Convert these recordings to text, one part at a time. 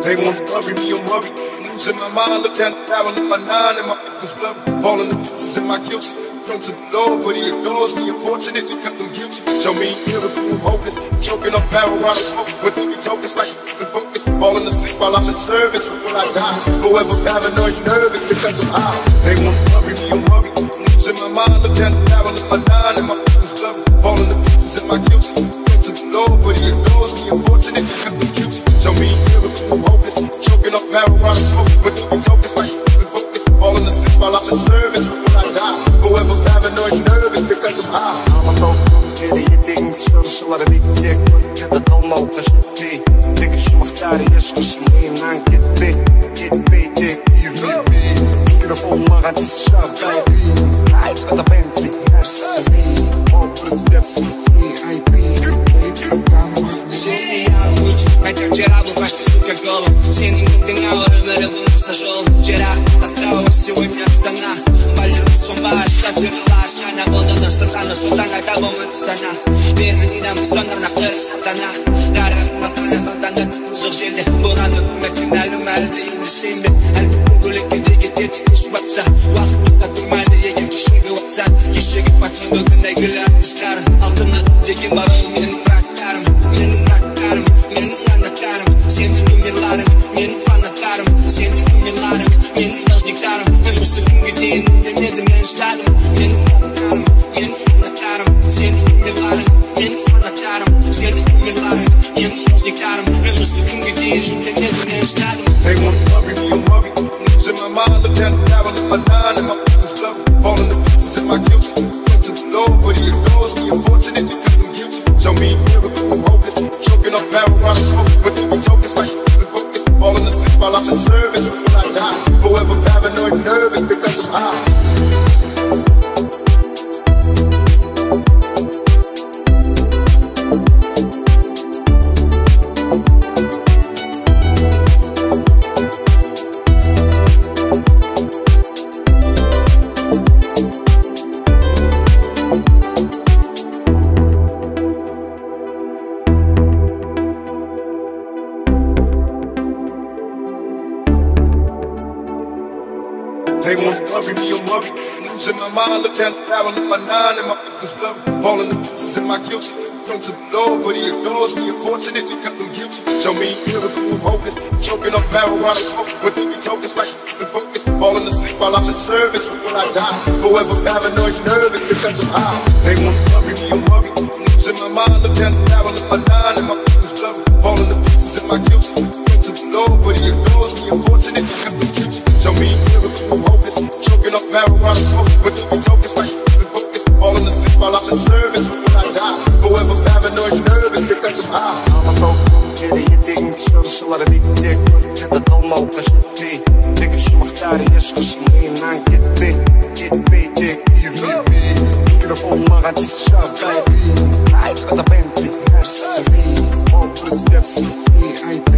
They want to bury me, I'm worried. Losing my mind, look down the barrel of my nine, and my vision's blurry. Falling to pieces in my guilty. Come to the Lord, but he ignores me, unfortunately, because I'm guilty. Show me a miracle, I'm hopeless. Choking up marijuana smoke with every tokens like and focus. Falling asleep while I'm in service. But when I die, forever paranoid, nervous because I'm high. They want to bury me, I'm worried. Losing my mind, look down the barrel of my nine, and my vision's blurry. Falling to pieces in my guilty. Come to the Lord, but he ignores me, unfortunately, because I'm guilty. Show me a miracle, I'm hopeless. Choking up marijuana smoke with every tokens like and focus. Falling asleep while I'm in service. But when I die, forever paranoid, nervous because I'm high. I'm a dog, yediğin soruları bitti. Ya da kalma o kaşıntı. Tek işim ahtari yaşkısımıyla gitme. Gitmeydi, yürüme. Mikrofon mağazası şarkıydı. Ayrıca da Bentley, Mercedes V. Obraz dersi, VIP. Хотя вчера был почти сука голым. Синий дыня, время был сошел. Вчера оттого сегодня Астана. Балерна сумба, штафирла Астана. Голдана сатана, султана, табомын Астана. Верни нам сонарна кырык сатана. Рара настроен фонтанда жоқ жерде. Болғаны үміттің әлім әлді емірсен бе. Әлбіттің көліккеде кетеді іш батса. Уақыт тұтап тұрмайды егер кешегі уақсат. Кешегі батсын бүгін әйгілі артыстарым. Алтымна деген бар ол менің браттарым. Менің браттарым, менің анаттарым. Сенің умерларың, менің фанаттарым. Сенің умерларың, менің должниктарым. Мен осы күнге дейін үндемедім, мен шыдадым. Менің браттарым, менің анаттарым. Сенің умерларың, менің фанаттарым. Сенің умерларың, менің должниктарым. Мен осы күнге дейін үндемедім, мен шыдадым. They want to bury me, I'm worried. Losing my mind, look down the barrel of my nine, and my vision's blurry. Falling to pieces in my guilty. Come to the Lord, but he ignores me, unfortunately, because I'm guilty. Show me a miracle, I'm hopeless. Choking up marijuana smoke with every tokens like and focus. Falling asleep while I'm in service. But when I die, forever paranoid, nervous because I'm high. They want to bury me, I'm worried. Losing my mind, look down the barrel of my nine, and my vision's blurry. Falling to pieces in my guilty. Come to the Lord, but he ignores me, unfortunately, because I'm guilty. Show me a miracle, I'm hopeless. Choking up marijuana smoke with every tokens like and focus. Falling asleep while I'm in service. But when I die, forever paranoid, nervous because I'm high. They want to bury me, I'm worried. Losing my mind, look down the barrel of my nine, and my vision's blurry. Falling to pieces in my guilty. Come to the Lord, but he ignores me, unfortunately, because I'm guilty. Show me a miracle, I'm hopeless. Choking up marijuana smoke with every tokens like and focus. Falling asleep while I'm in service. But when I die, forever paranoid, nervous because I'm high. I'm a dog, yediğin soruları bitti. Ya da kalma o kaşıntı. Tek işim ahtari yaşkısımıyla gitme. Gitmeydi, yürüme. Mikrofon mağazası şarkıydı. Ayrıca da Bentley, Mercedes V. Obraz dersi, VIP.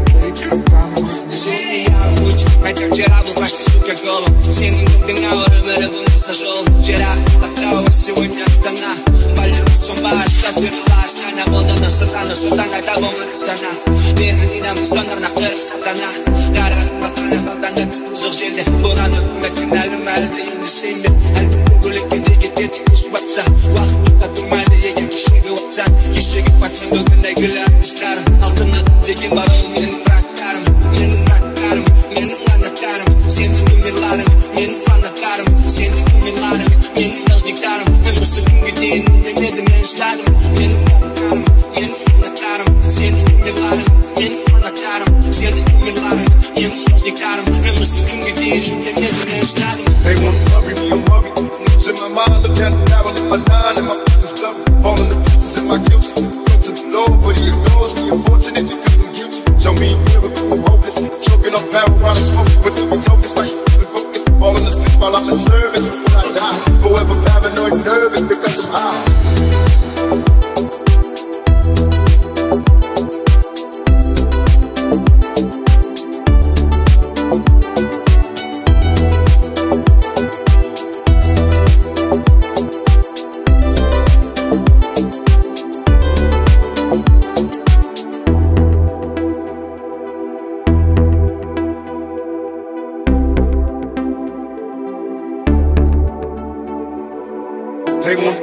Хотя вчера был почти сука голым. Синий дыня, время был сошел. Вчера оттого сегодня Астана. Балерна сумба, штафирла Астана. Голдана сатана, султана, табомын Астана. Верни нам сонарна кырык сатана. Рара настроен фонтанда жоқ жерде. Болғаны үміттің әлім әлді емірсен бе. Әлбіттің көліккеде кетеді іш батса. Уақыт тұтап тұрмайды егер кешегі уақсат. Кешегі батсын бүгін әйгілі артыстарым. Алтымна деген бар ол менің браттарым. Менің браттарым, менің анаттарым. Сенің умерларың, менің фанаттарым. Сенің умерларың, менің должниктарым. Мен осы күнге дейін үндемедім, мен шыдадым. Менің браттарым, менің анаттарым. Сенің умерларың, менің фанаттарым. Сенің умерларың, менің должниктарым. Мен осы күнге дейін үндемедім, мен шыдадым. They want to bury me, I'm worried. Losing my mind, look down the barrel of my nine, and my vision's blurry. Falling to pieces in my guilty. Come to the Lord, but he ignores me, unfortunately, because I'm guilty. Show me a miracle, I'm hopeless. Choking up marijuana smoke with every tokens like and focus. Falling asleep while I'm in service. But when I die, forever paranoid, nervous because I'm high.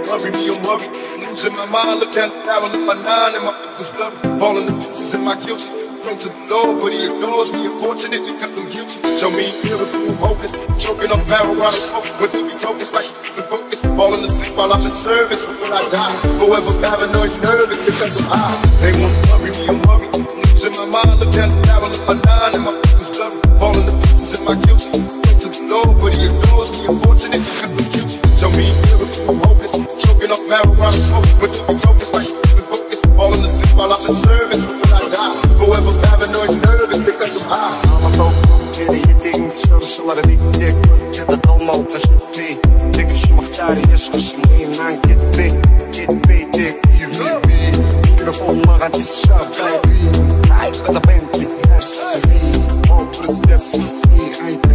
worry me, I'm worried. Losing my mind, look down the barrel of my nine and my pixels blurry. Falling to pieces in my guilty. Praying to the Lord, but he ignores me. Unfortunately, because I'm guilty. Show me a miracle, I'm hopeless. Choking up marijuana smoke with every tokens like and focus. Falling asleep while I'm in service. But when I die, forever paranoid, nervous because I'm high. They won't worry me, I'm worried. Losing my mind, look down the barrel of my nine and my pixels blurry. Falling to pieces in my guilty. Praying to the Lord, but he ignores me. Unfortunately, because I'm guilty. Show me a miracle, I'm hopeless. Choking up marijuana smoke with every tokens like and focus. Falling asleep while I'm in service. But when I die, forever paranoid, nervous because I'm high. Soruları bittik, ya da dalma o peşinde. Tek işim ahtari yaşkısımıyla gitmeydik. You've me, mikrofon mağan şarkı Ayrıca da ben bitmez Obraz dersin IP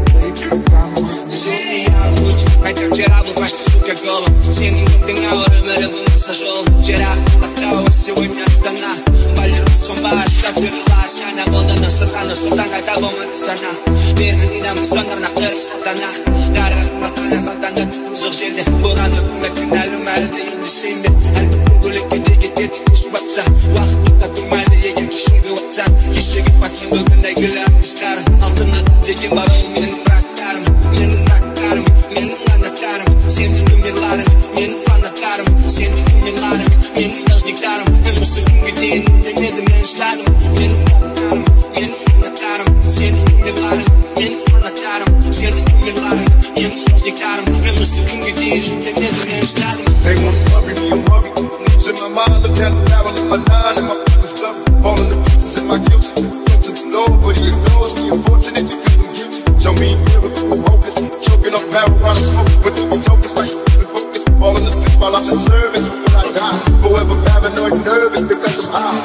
Хотя вчера был почти сука голым. Синий дынгал, рымеры был сошел. Вчера лактава, сегодня Астана. Балер сумба, штафирла, сняна. Волна на стакана, султан, это боман стана. Верный нам сонар на кырк сатана. Дара, мартана, фантана, жук желде. Бураны, мәкінәлі мәлді, енді сеймбе. Әлбі бөлік кеде кетеді, күш батса. Уақытта тұрмайды, еген кешегі уақсан. Кешегі батсын бүгін әйгілі артыстарын. Алтына деген бар ол менің браттарым. Менің браттарым, менің анаттарым. Сенің numерларың, менің фанаттарым. Сенің numерларың, менің должниктарым. Мен осы күнге дейін білмедім, мен жыладым. Менің браттарым, менің анаттарым. Сенің numерларың, менің фанаттарым. Сенің numерларың, менің должниктарым. Мен осы күнге дейін білмедім, мен жыладым. They won't worry me, I'm worried. Losing my mind, look down the barrel of my nine and my pixels blurry. Falling to pieces in my guilty. Praying to the Lord, but he ignores me. Unfortunately, because I'm guilty. Show me a miracle, I'm hopeless. Choking up marijuana smoke with every tokens like and focus. Falling asleep while I'm in service. But when I die, forever paranoid, nervous because I'm high.